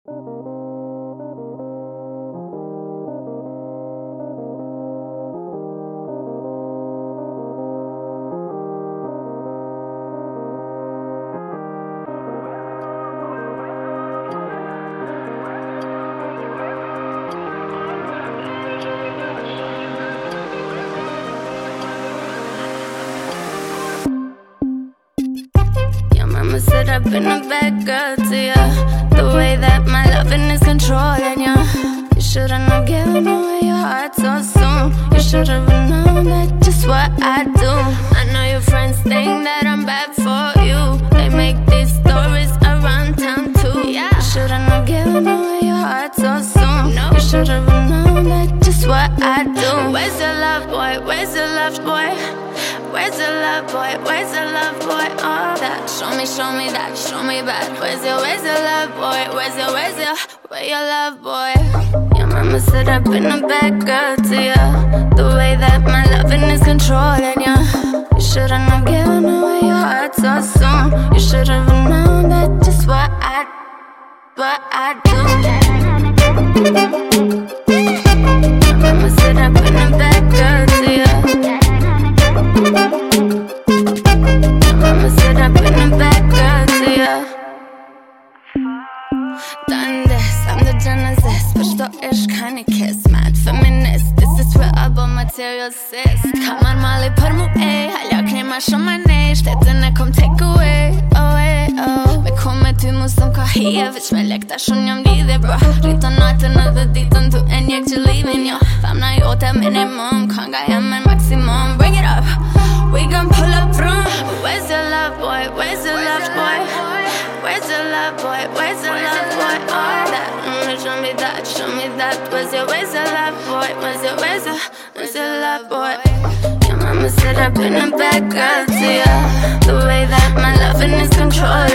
I'ma sit up in the bed, girl, to ya. The way that my loving is controlling ya. You shouldn't have given away your heart so soon. You should've known that just what I do. I know your friends think that I'm bad for you. They make these stories around town too. Yeah. You shouldn't have given away your heart so soon. No. You should've known that just what I do. Where's your love, boy? Where's your love, boy? Where's your love, boy? Where's your love, boy? Oh, that. Show me that, show me back. Where's your love, boy? Where's your love, boy? Your mama sit up in the bed, girl, to ya. The way that my loving is controlling ya. You shouldn't have given away your heart so soon. You should've known that just what I do. Your mama sit up in the bed, girl, to ya. I'ma sit up in the back, girl, to ya. Done this, I'm the genesis. Bitch, du ish keine Kiss. Mad feminist, this is for album material, sis. Kammar Mali Parmo, ey. Halja knema som man ej. Städterna kom take away, oh. Vi kommer till muslim kahia. Vich me lekta shunjam lidhe, bro. Rita natten edhe ditën tu en jek që livin, jo. Famna jote minimum, kanga jem en maximum. Bring it up, we gon' pull up from. Where's your love, boy? Where's your love, boy? Where's your love, boy? Where's your love, boy? All that, show me that, show me that. Where's your love, boy? Where's your love, boy? Your mama sit up in the back, girl, to ya. The way that my loving is controlling